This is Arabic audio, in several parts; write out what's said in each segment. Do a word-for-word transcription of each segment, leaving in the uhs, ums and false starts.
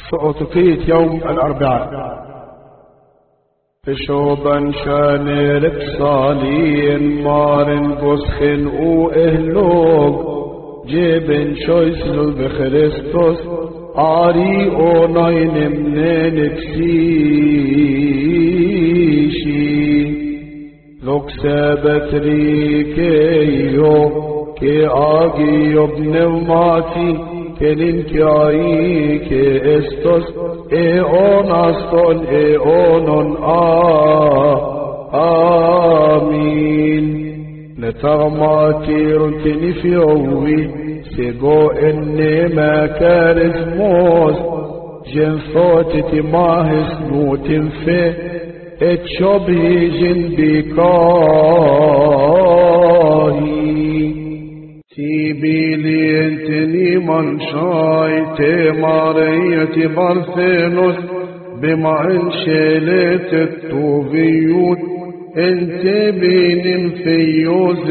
سقطتيت يوم الأربعاء بشوبا شانرك صالين مارن قسخن او اهلوغ جيبن شويسل بخريستوس آري او ناين منينك سيشي لوك سابت ريكيو كي آگي ابنوماتي كنين كياي كي استوس اي اون استون اي اونون آمين نتغماتي رنتني في عوي سيقو اني ما كارزموس جنثوتي ماهس نوتن في اتشبه جن بكاهي تيبيلي انتني من شاي تمارية برثينوس بما انشلت التوفيوت انت بين فيوز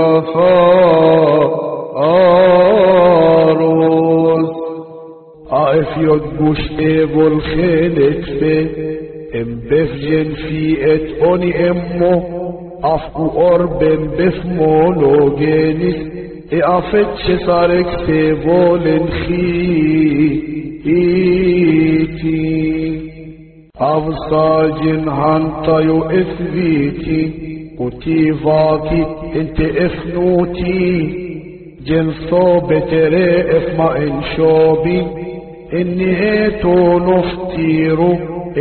كفاروس عارف يدبوش ايبو الخيلت في امبفجن في اتوني امو افقو قرب بفمونوجينيس افتش صارك سيبول خيتي افصاجن هانتايو اثبيتي وتيفاكي انت افنوتي جنثو بتري افما انشوبي اني هيتو نفتيرو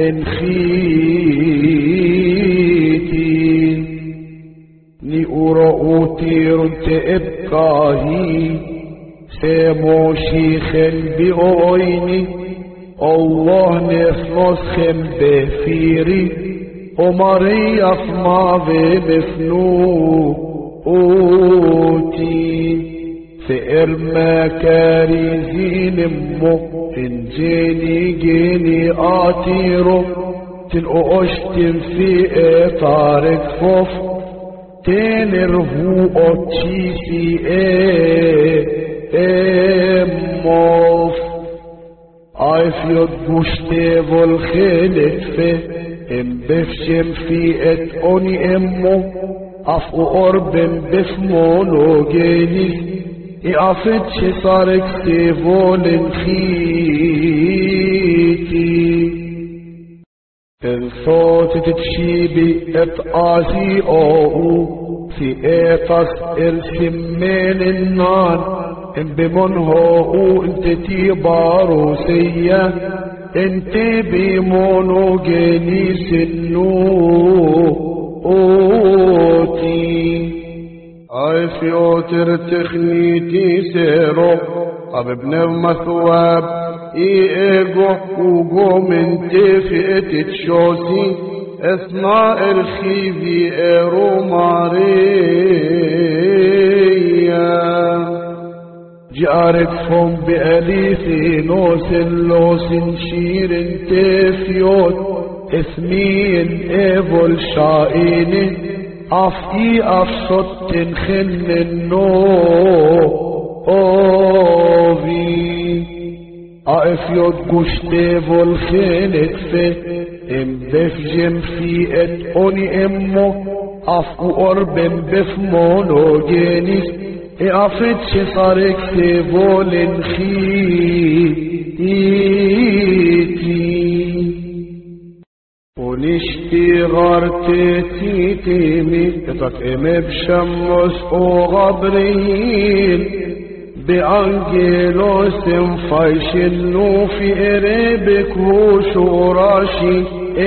انخيتي ني أرؤوتير تأبقاهي سيموشي خل بأويني الله نخلص خل بفيري وماري أفما بمفنوتي فإرما كاريزين مو انجيني جيني آتيرو تلقوشتم في اطارك فوف تنرهو اوتشيسي اموف عايف يدبوشتي والخيلت في امبفشم في اتوني امو افقو قرب بفمونوجيني افتش صارك سيفول خيتي الصوت تتشيبي اتقاسي او في ايطس السمين النان ان بمنهو انت تيباروسية انت بمونوجيني سنوتي عايفيو ترتخنيتي سيرو ابن مثواب ايجو وجو من تفئت تشوسي اثناء الخيفي ايرو ماريا جارك فم بأليثي نوس اللوس شير تفيوت اسمين ايفول شائني افئي افصد تنخن النو اوفي اقف يدقشتي والخينت في امبفجم في اتقوني امو افقو قرب بفمونوجينيس اقفتش صارك سيفول خيتي ونشتي غارتي تيمي اتقم بشمس وغبريل بأنجلوس فايشنو في قريبك وشوراشي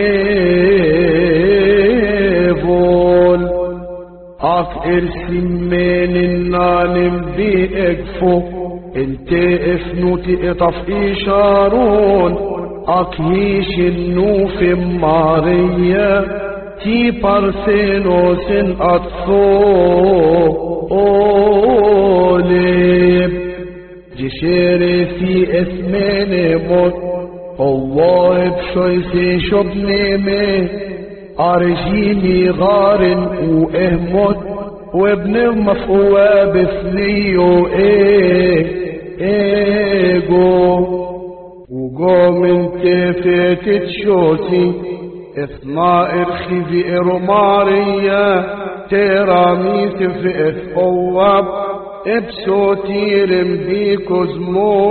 ايفول اك ارسمين النانم بيقفو انت افنوتي اطف اشارون اك هيشنو في ماريا تي بارسينوس اطفو أوليب جشيري في اثمين موت الله بشويسي شبني مي أرجيني غارن وإهمت وابن مفقوة بثنيو إيه إيجو وقوم انت فيت تشوتي اثناء ارخي ارمارية تراميس في اثقواب ابسوتي رمبيك زمو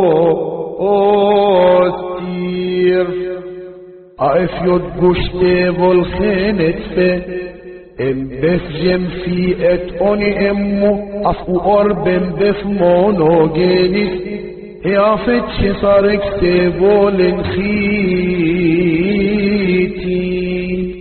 اوستير اعف يدقشتي بالخينت في امبفجم في اتقوني امو افو قربم بفمونو جينيس يافتش صارك سيبول خيتي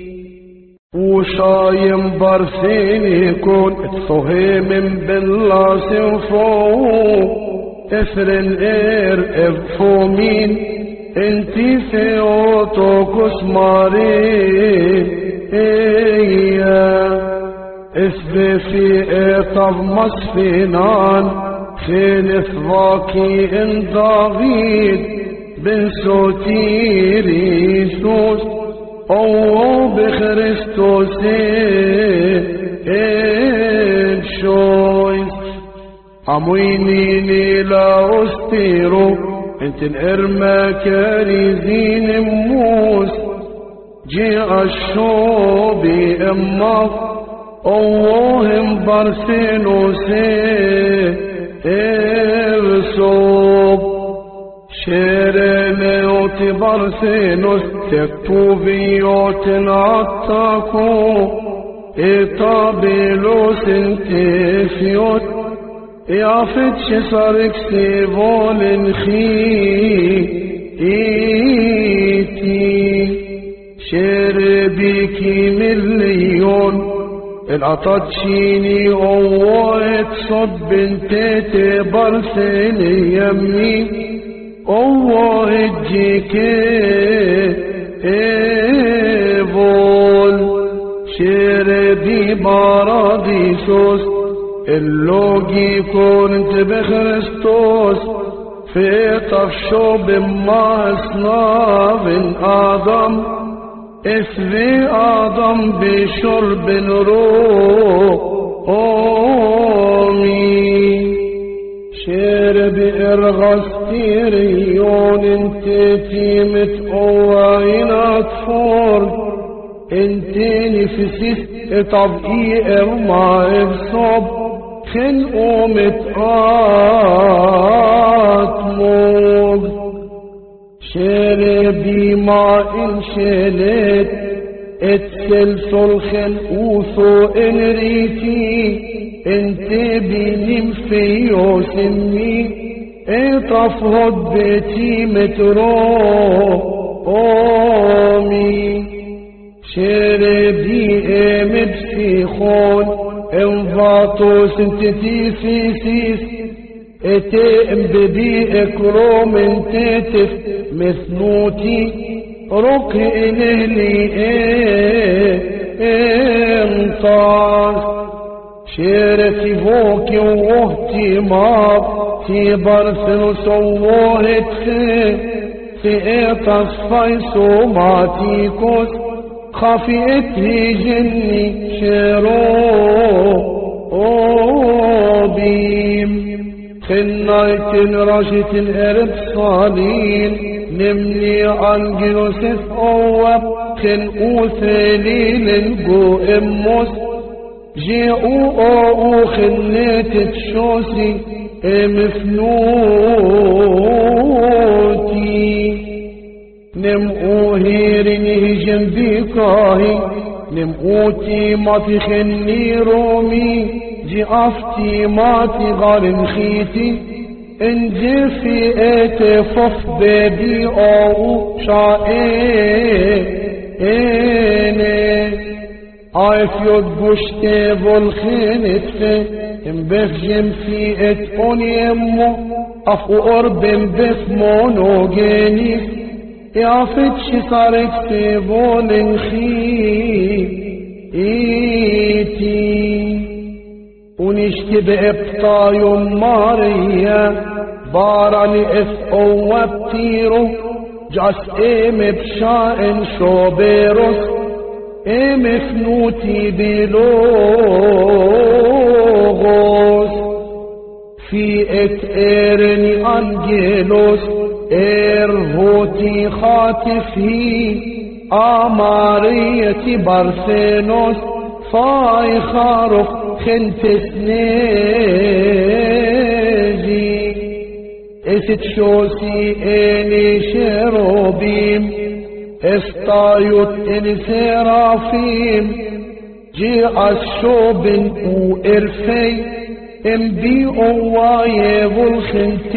وشايم برسيني كون اتفهم بالله سنفو افرن اير افومين انتي في اوتوكس مارين ايه اسبي في اطب مصفينان خين ثواكي ان ضاغيد بن سوتيري سوس او بخريستوس ان شويس اموينيني لا استيرو انت الارما كاريزين موس جي الشوبي امك اللهم برسينوسي ارسوب شيرين يوتي برسينوس تكتوبيوت نعطاكو اطابيلوس انتفيوت يافتش صارك سيبول خيتي شربيكي مليون العطاتشيني قوات صب انت برسيني يمي قوات جيكي ايفول شربي باراديسوس اللوجي كنت بخريستوس في طفشو بما اصناف آدم اسري آدم بشرب رومي شرب ارغستيريون انت تيمت قوين اطفور انت نفسيس طبقي ارما افصب خلقوا متقات موج شربي ما انشلت اتسلسل خلقوثو انريتي انت بينم فيو سمي اطفهد بيتي مترو اومي شربي امد سيخون انفاطوس انت تيفيسيس اتئم ببي اكروم انتتف مثنوتي ركي نهلي انطاس شيرتي فوكي ووهتي ماب في برثن سووهت في ايطاس فايسو ماتيكوس خافئته جني شيرو بيم خنايت رشت الارب صالين نمني عنجلوس اواب خن اوثلين الجو اموس جيئو او خنيت تشوسي مفنوتي نم اوهيرني جنبيكاهي نم اوتي ماتي خني رومي جي افتي ماتي غارن خيتي انجي في اتفف بيبي او شائني عايف يدبشتي بالخينت في امبفجم في اتقون يمو افو قربن بفمونو جينيس يافتش صارك سيبول خيتي ونشتي بإبطا يوم ماريا باراني اف او بتيرو جاس ايم بشائن شوبيروس ايم فنوتي بلوغوس في ات ايرني انجيلوس اير جوزي خاتفه آمارية بارثينوس فاي خارف خنت سنيزي است شوسي اني شروبيم استايوت ان سرافيم جي الشوبن وإرفي ام بي اواي والخنت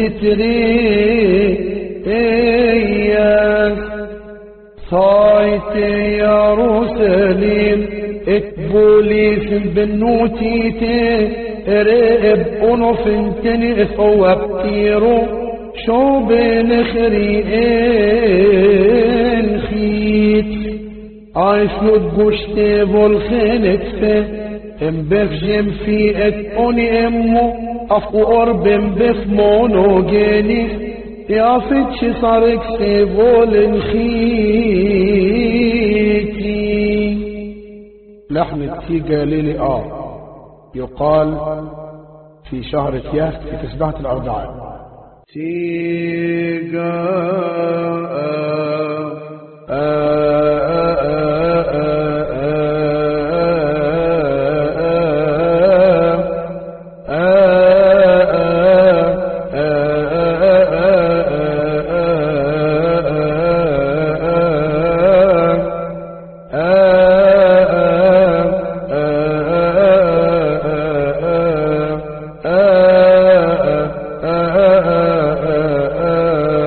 تريد صايت يروسليم اتبوليس بنوتيتي رقب انفنتني اصوبتيرو شو بنخريقين خيت عايشلو تقوشتي والخنتفه ام بفجم في اتقوني امو افقو قرب ام بفمونوجيني يا فتش صارك سيفول الخيتي لحن التيجة ليلي آه يقال في شهر كياك في تسبحة الأربعاء تيجة آه آه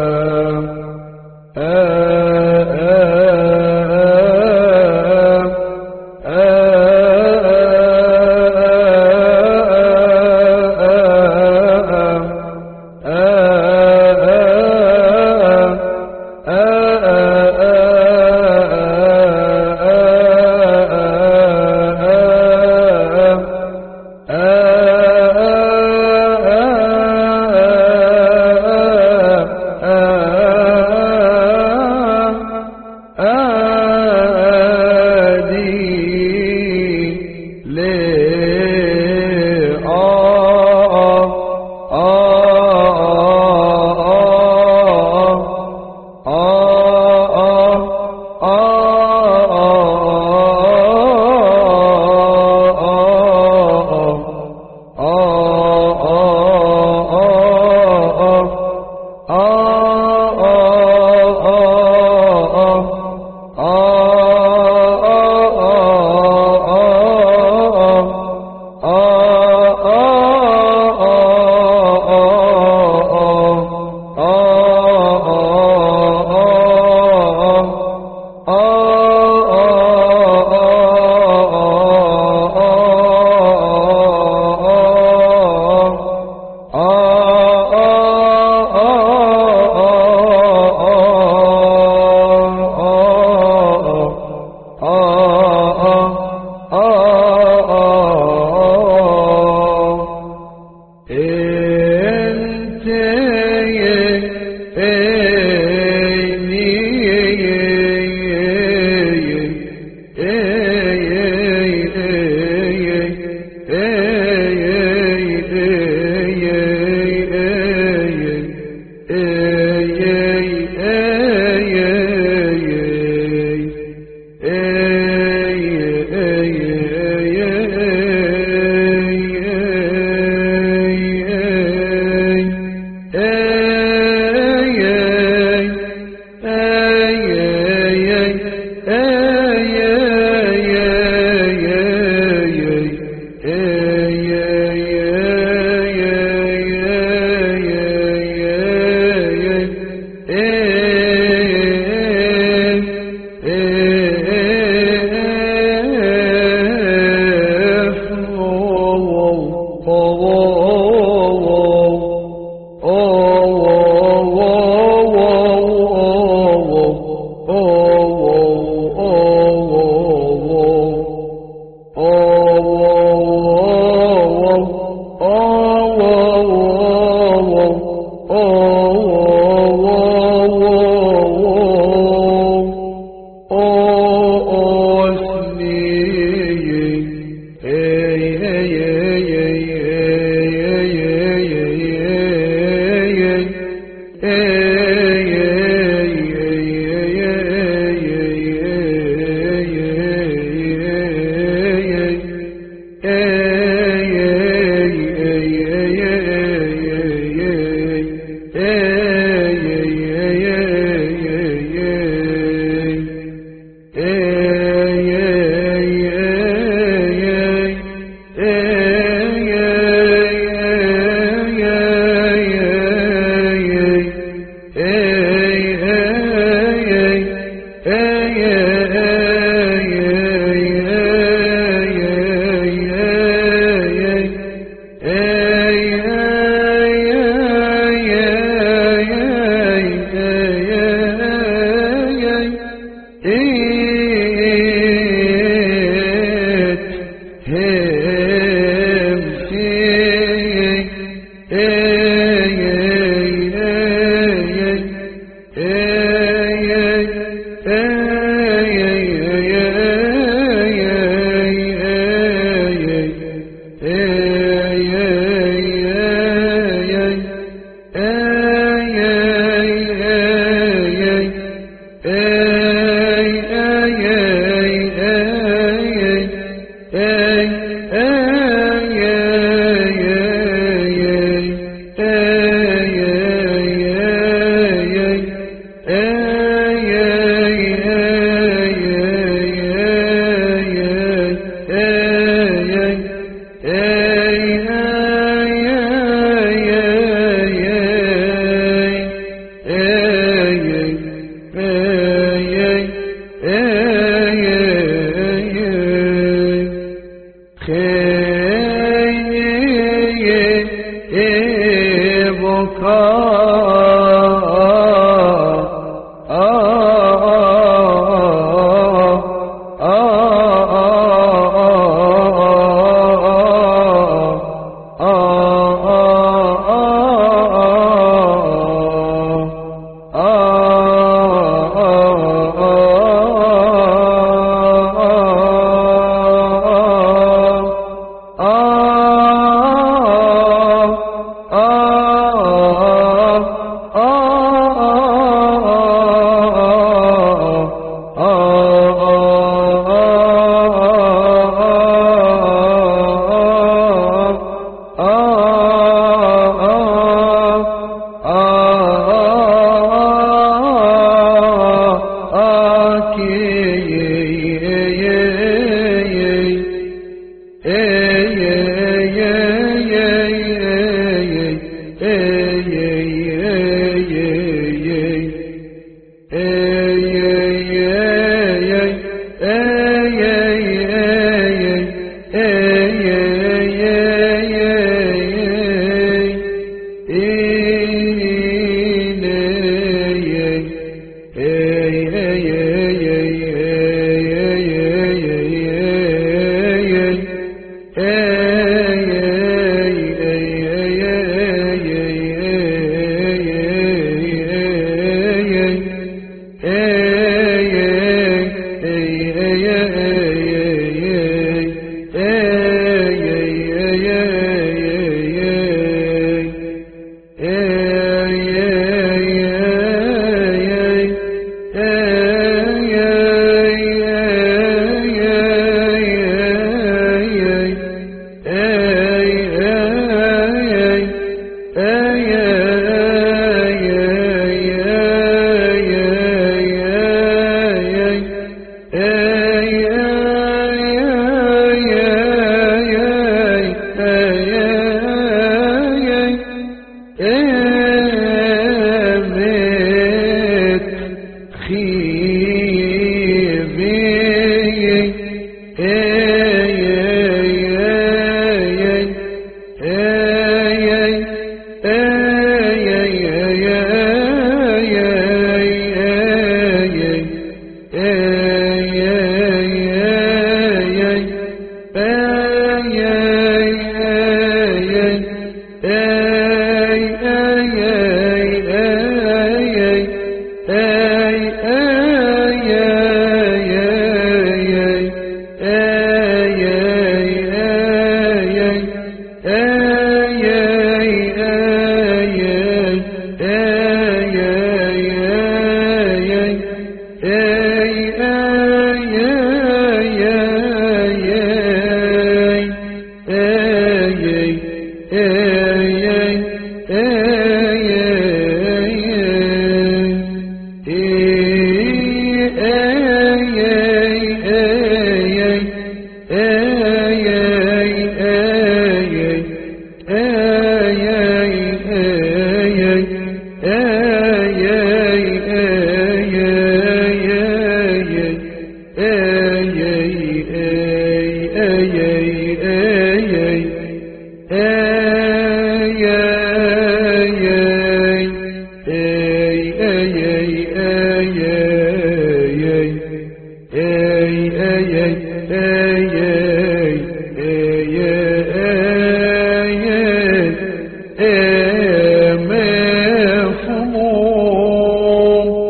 مفهوم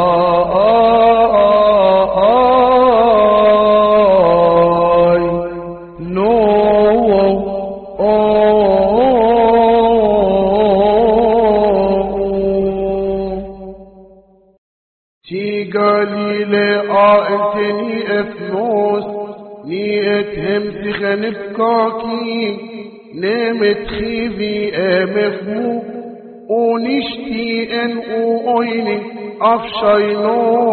لآئتني أفنوس نيتهم تخنفكاكي نمت خيبي أمفمو ونشتي أن أويني أفشينو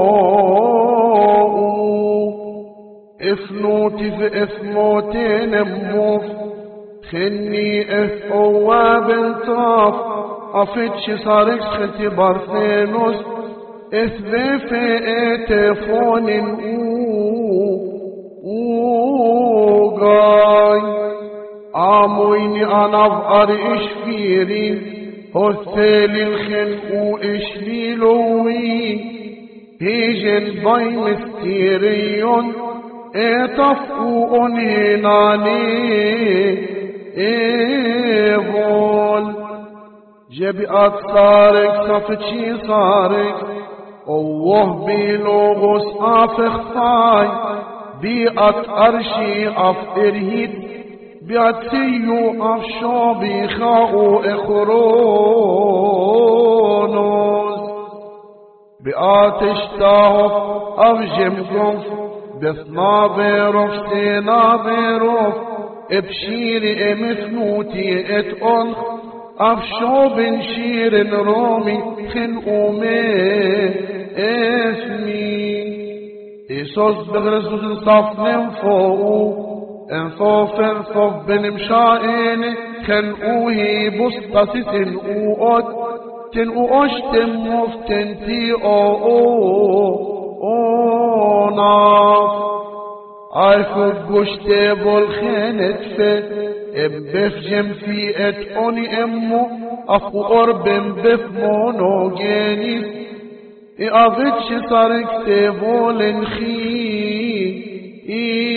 إفنوتي في إفنوتين أموف خني أفقوا بنطاف أفتش صارك خلتي بارثينوس اثبف اتفون اوغاي عمويني انا بقر اشفيري هثال الخنقو اشليلوي هيجن باي مستيريون اتفقو انهناني ايفول جبئت صارك صفتشي صارك اوه بلوغس افخفاي بيئت ارشي اف ارهيد بيئت سيو اف شوبي خاو اخرونوس بيئت اشتاهف اف جمقف بثنا بيروف سينا بيروف ابشيري امثنوتي اتقنخ أفشو بن شير رومي خنقو مي اسمي إيسوس بغرسوس صف ننفوقو انفوف انفوف بن مشائن خنقوهي بسطسي تنقوقت تنقوقش تموف تنتي او او او ناف عارفو بوشتبو الخانت في ابف جم في اتقوني امو اخو قرب بف مونوجينيس اقفتش صارك تبول نخي